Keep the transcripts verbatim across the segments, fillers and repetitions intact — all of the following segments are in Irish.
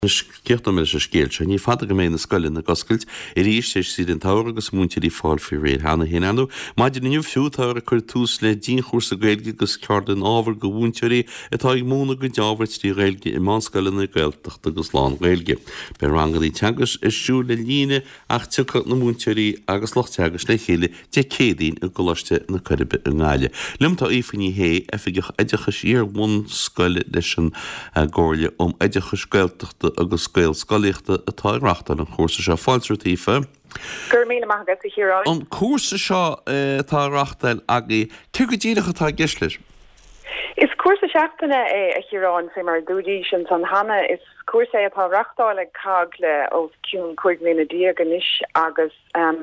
Ceachta me se scéilte, ní fada go mé na scoilin na goscailt i ríis sé siad an táir agus múntirí fáil fi réad hána héanú, maidir nniu fiútáir a chur túús le dín chósa gailge gus ceart an ábhar go bhúntirí atá ag múna go deábhairt tí réilge i má scoilin na gailteachta agus lán réilge. Be rangadí teagas is siú le líne ach tucha na múntirí agus loch teagas le chéile de cédaín a goláiste na chuibe an gáile. Limtá ífaní hé efigech idechas ar bhain scoile leis an gáile om idechas gailteachta agus scoil scoíochta atá reachta an chósa seo fáiltratífa. Gur míle maithagad go hiúráin. An chósa seo tá reachtail agaí tu go ddíireach atá geisleir. Is cuasa seachtainna é a hiúráin fé mar dúdí sin san hana is cuasa é atá reachtáil ag cag le ó ciún chuig mé na diaganis agus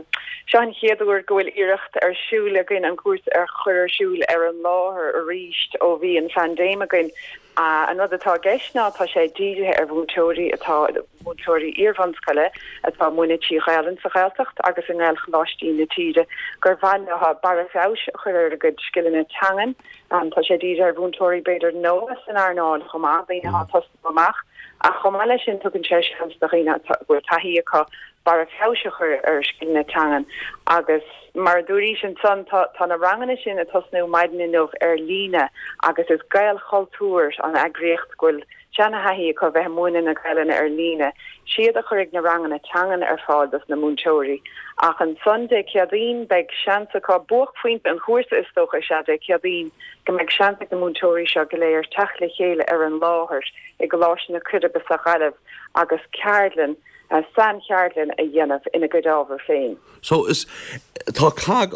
sean chéadúir gohfuil iirecht ar siúil a gin an cuasa ar chur siúil ar an láthair a ríist ó bhí an fandéim a gin. Uh, another tá geisná tá sé díide ar bhúntóirí atá bhúntóirí íorhanscaile atá muine tí gaalann sa gailteacht agus an gáil chláistí na tíide gur bhaile ha barafáis chur ar a go skillin tangan an tá sé díide ar bhúntóirí beidir nóas an arnáil chomá bhíine há tosta amach a chomá lei sin tugann sé hans do riine bhfuil taí aá barafáise chur ar skillin tangan agus mar dúí sin san tá na rangana sin a tosnú maidin inmh ar líne agus is gail choultúir an agréocht goil seanna haí go bheith múna na gaiilena ar líne siad a churig na rangana tangan ar fádas na múntóirí ach an Sunday ceadín beag seansa cá buach faoint an chósa is tócha seada ceadín go meid seansa na múntóirí seo go léir teachla chéile ar an láthair i go láis na cuidibe sa gaiileh agus ceardlan Uh, san cheartlin a dhéanamh ina go dábhar féin. So is tá cag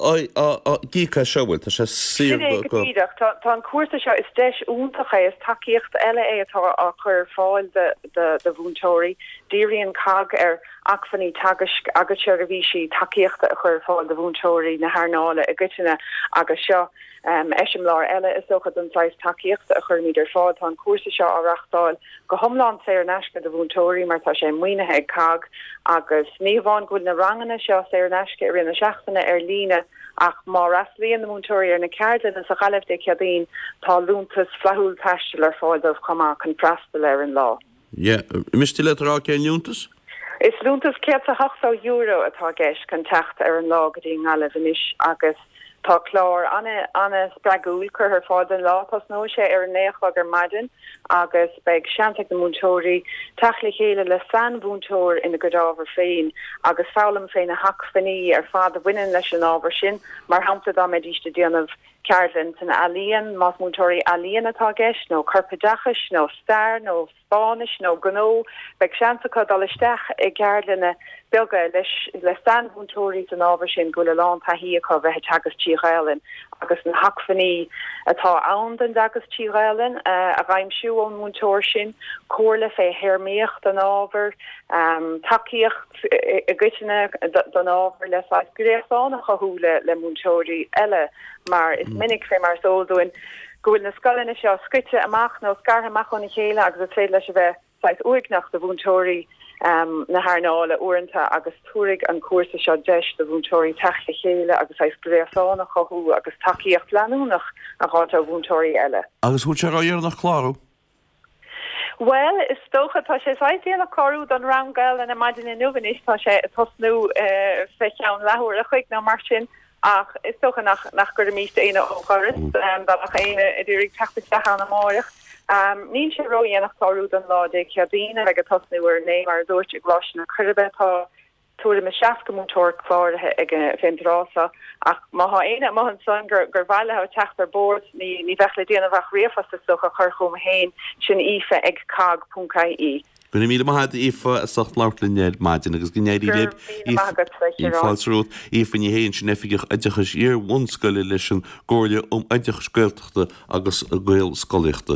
gícha seohfuil tá sé sír go Tá an cuasa seo is deis úntacha is takeíocht eile é atá a chur fáil de bhúntóirí díríonn cag ar achfaní tagas agus se a bhí si takeíochta a chur fáil de bhúntóirí na haarnála a gcuitina agus seo Um, eisiim lár eile is socha an sais takeíochta a chur míidir fád an cuasa seo á reachtáil go thomláán sé ar neisce de bhúntóirí mar tá sé muoinethe cag agus níomháin gúil na rangana seo sé ar neisce ar ina seachtainna ar líne ach má raslíon na múntóirí ar na ceartlan is a chaileh de ceadín tá lúntas flathúil taistil ar fáildmh chumá chun freastal ar an lá. Yeah, mistí le rá cé lúntas? Is lúntas cé a hochtá euro atá gceis chun techt ar an lá go dtí ngáileh inis agus tá chlár anna anna spragúil chur ar fád an lá pas nó sé ar an néachlag ar maidin agus beag seanteach na múntóirí teachla chéile le san bhúntóir ina go dábhar féin agus fálam féin na hacfaní ar fád a bhuiinn leis an ábhar sin mar hampla dá méidíiste déanamh ceartlinn san alíon más múntóirí alíon atá gceis nó carpadachas nó star nó Spáis nó gnó beag seantacha dá leisteach i ceartlinna beaga leis le san bhúntóirí an ábhar sin go le lán taí aá bheith teagas tíghailen agus na hacfaní atá ann den dagus tíghailen uh, a raimsú ón múntóir sin cóirla fé herméocht an ábhar um, takeíocht i gcuitina don ábhar le gréáánach a thuúla le múntóirí eile mar is minic fé mar sódóin gohfuil na scoilena seo scuite amach nó scartha amachchna chéile agus a féad leis a bheith sais uignach de bhúntóirí Um, na haarnála uanta agus túrig an cuasa seo deis de bhúntóirí teachla chéile agus éis gréasánach chothú agus takeíocht leanúnach a ráta bhúntóirí eile. Agus bhúte ráíar nach chláú? Well, is stocha tá sé saíanana choú don rangail an a maidin in nuhanis tá sé tosnú feán lethúir a chuig ná mar sin ach is stocha nach nach gur míiste éine ócharis ach éine i dúrig teachta an amárach. Um, Níl sé roiíanach choú an lá de ceadína ag a tosnúir né mar dúirt gláis na chuibe tá túra me seaca mútóir chláirthe ag féinrása ach má éine má an son gur gur bhile ha teachtar bord ní ní bheithla déanamh riafasta socha churchom héin sin ife ag cag punca í. Gona míle maithe ifa a socht láirlinnéad maidin agus gnéirí léb ífáilsrút ífan héann sin efigech idechas ar bhain scoile leis an ggóirle um idechas scoilteachta agus a gcuil scoíochta.